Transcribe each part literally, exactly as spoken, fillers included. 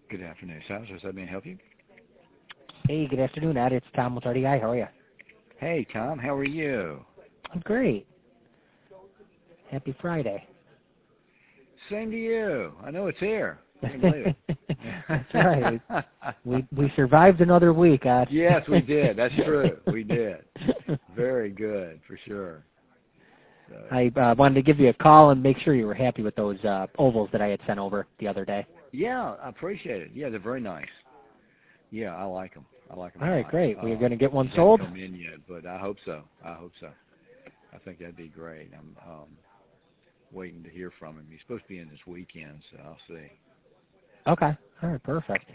Good afternoon, Silas. Does that mean help you? Hey, good afternoon, Ed. It's Tom with R D I. How are you? Hey, Tom. How are you? I'm great. Happy Friday. Same to you. I know it's here. I can't believe it. That's right. We we survived another week, Ed. Yes, we did. That's true. We did. Very good, for sure. So. I uh, wanted to give you a call and make sure you were happy with those uh, ovals that I had sent over the other day. Yeah, I appreciate it. Yeah, they're very nice. Yeah, I like them. I like them. All right, lot. great. Uh, We're going to get one haven't sold? Come in yet, but I hope so. I hope so. I think that'd be great. I'm um, waiting to hear from him. He's supposed to be in this weekend, so I'll see. Okay. All right, perfect.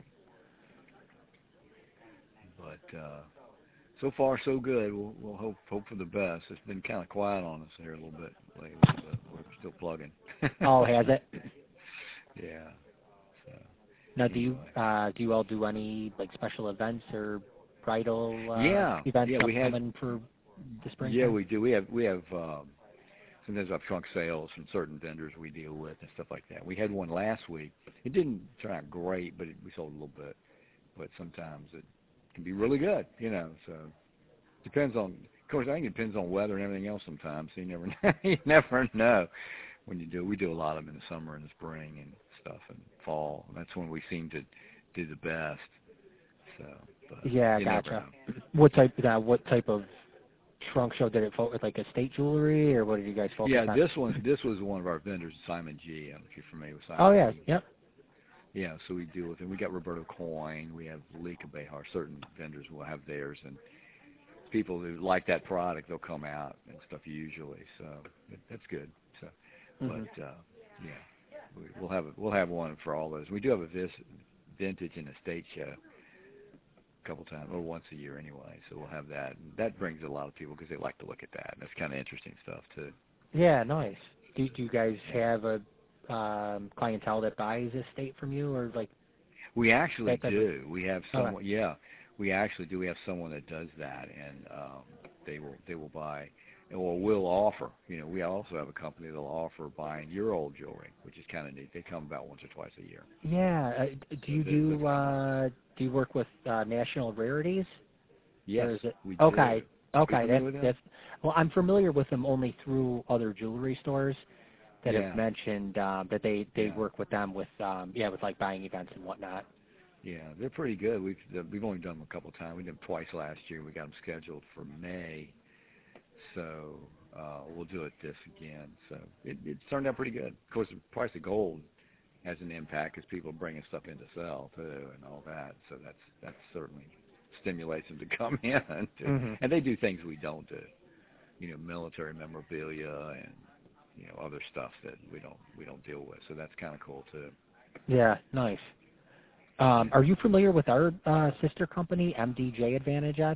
But uh, so far, so good. We'll, we'll hope hope for the best. It's been kind of quiet on us here a little bit lately, but we're still plugging. Oh, has it? Yeah. So, now, do anyway. you uh, do you all do any like special events or bridal uh, yeah, events yeah, we had, coming for the spring? Yeah, we do. We have we have um, sometimes we have trunk sales from certain vendors we deal with and stuff like that. We had one last week. It didn't turn out great, but it, we sold a little bit. But sometimes it can be really good, you know. So depends on. Of course, I think it depends on weather and everything else. Sometimes so you never know. you never know when you do. We do a lot of them in the summer and the spring and stuff and fall. That's when we seem to do the best. So but Yeah, you gotcha. never know. What type? Uh, what type of trunk show did it focus? Like estate jewelry, or what did you guys focus yeah, on? this one. This was one of our vendors, Simon G. I don't know if you're familiar with Simon. Oh yeah, G. yep. Yeah, so we deal with it. We got Roberto Coin. We have Lika Behar. Certain vendors will have theirs, and people who like that product, they'll come out and stuff usually. So it, that's good. So, Mm-hmm. but uh, yeah, we, we'll have a, we'll have one for all those. We do have a vis, vintage and estate show a couple times, or once a year anyway. So we'll have that. And that brings a lot of people because they like to look at that. That's kind of interesting stuff too. Yeah, nice. Do, do you guys have a um, clientele that buys estate from you, or like? We actually that do. Of, we have someone. okay. Yeah, we actually do. We have someone that does that, and um, they will they will buy, or will offer. You know, we also have a company that'll offer buying your old jewelry, which is kind of neat. They come about once or twice a year. Yeah. Uh, do so you they, do uh, do you work with uh, National Rarities? Yes, or is it, we okay. do. Okay, that's that's. Well, I'm familiar with them only through other jewelry stores that yeah. have mentioned um, that they they yeah. work with them with um, yeah with like buying events and whatnot. Yeah, they're pretty good. We've we've only done them a couple of times. We did them twice last year. We got them scheduled for May, so uh, we'll do it this again. So it, it's turned out pretty good. Of course, the price of gold has an impact because people are bringing stuff in to sell too, and all that. So that's that's certainly stimulates them to come in, to, Mm-hmm. and they do things we don't do. You know, military memorabilia and you know other stuff that we don't we don't deal with. So that's kind of cool too. Yeah, nice. Um, are you familiar with our uh, sister company, M D J Advantage, Ed?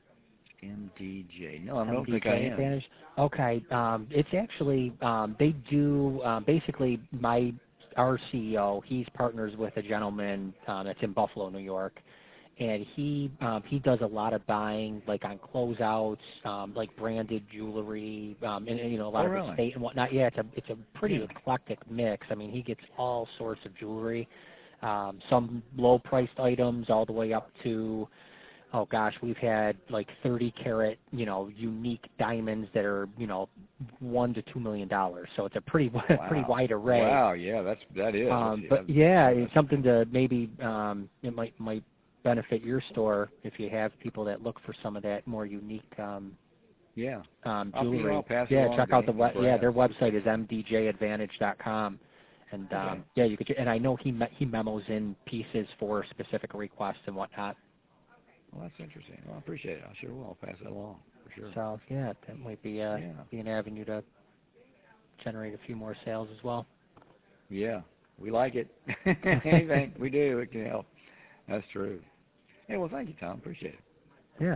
M D J. No, I don't M D J think I am. Advantage. Okay. Um, it's actually um, they do uh, basically my our C E O. He's partners with a gentleman um, that's in Buffalo, New York, and he um, he does a lot of buying like on closeouts, um, like branded jewelry, um, and, and you know a lot Oh, of really? estate and whatnot. Yeah, it's a it's a pretty Yeah. eclectic mix. I mean, he gets all sorts of jewelry. Um, some low-priced items all the way up to, oh gosh, we've had like thirty carat, you know, unique diamonds that are, you know, one to two million dollars. So it's a pretty Wow. pretty wide array. Wow, yeah, that's that is. Um, that's, but yeah, it's something to maybe um, it might might benefit your store if you have people that look for some of that more unique um, yeah um, I'll, jewelry. I'll pass it Yeah, along check to out the Anthony we- yeah Brass. their website is m d j advantage dot com. And um, Okay. yeah, you could. And I know he me- he memos in pieces for specific requests and whatnot. Well, that's interesting. Well, I appreciate it. I sure will. I'll pass that along for sure. So yeah, that might be uh, Yeah. be an avenue to generate a few more sales as well. Yeah, we like it. Anything we do, it can help. That's true. Hey, well, thank you, Tom. Appreciate it. Yeah.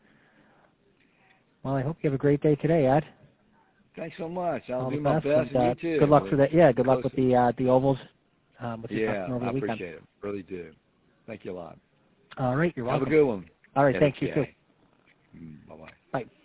Well, I hope you have a great day today, Ed. Thanks so much. I'll All do the my best. best, and, uh, and you too. Good luck We're for that. Yeah, good luck close. with the uh, the ovals. Um, with your Yeah, customer over I the weekend. appreciate it. Really do. Thank you a lot. All right, you're welcome. Have a good one. All right, thanks. You too. Mm, bye-bye. Bye.